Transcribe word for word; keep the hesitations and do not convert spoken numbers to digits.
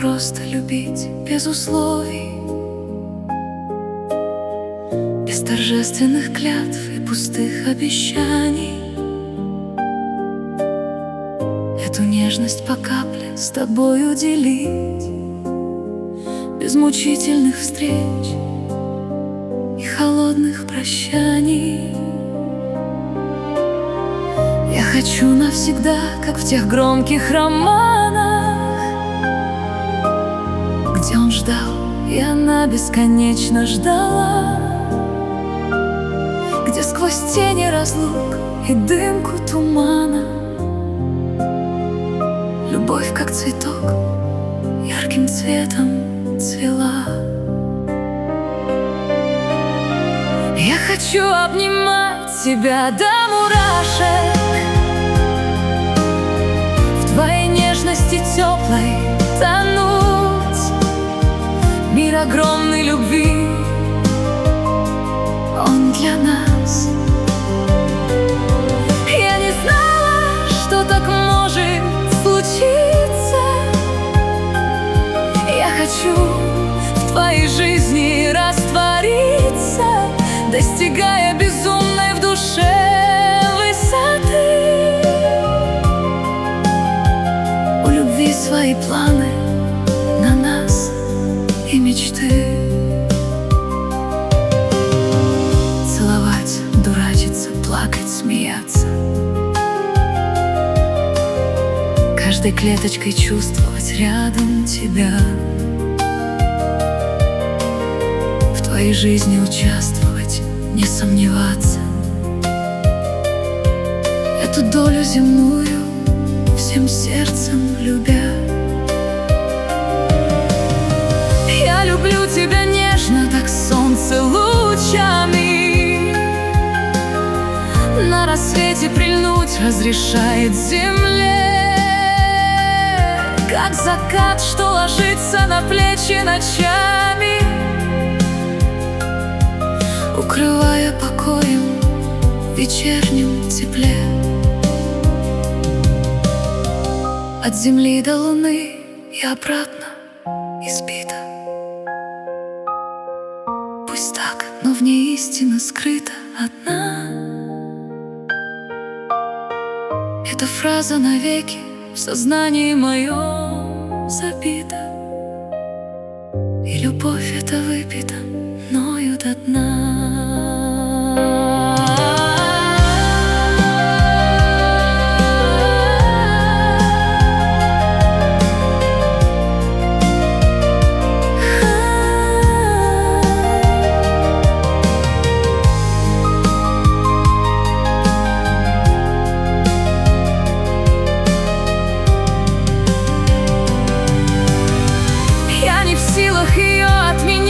просто любить без условий, без торжественных клятв и пустых обещаний. Эту нежность по капле с тобою делить, без мучительных встреч и холодных прощаний. Я хочу навсегда, как в тех громких романах, где он ждал, и она бесконечно ждала, где сквозь тени разлук и дымку тумана любовь, как цветок, ярким цветом цвела. Я хочу обнимать тебя до мурашек, в твоей нежности теплой тонуть. Мир огромной любви, он для нас. Я не знала, что так может случиться. Я хочу в твоей жизни раствориться, достигая безумной в душе высоты. У любви свои планы на нас и мечты. Целовать, дурачиться, плакать, смеяться, каждой клеточкой чувствовать рядом тебя, в твоей жизни участвовать, не сомневаться, эту долю земную всем сердцем любя. Я люблю тебя нежно, так солнце лучами на рассвете прильнуть разрешает земле, как закат, что ложится на плечи ночами, укрывая покоем в вечернем тепле. От земли до луны и обратно избита. Пусть так, но в ней истина скрыта одна. Эта фраза навеки в сознании моем забита, и любовь эта выпита мною до дна. Я не в силах ее отменить,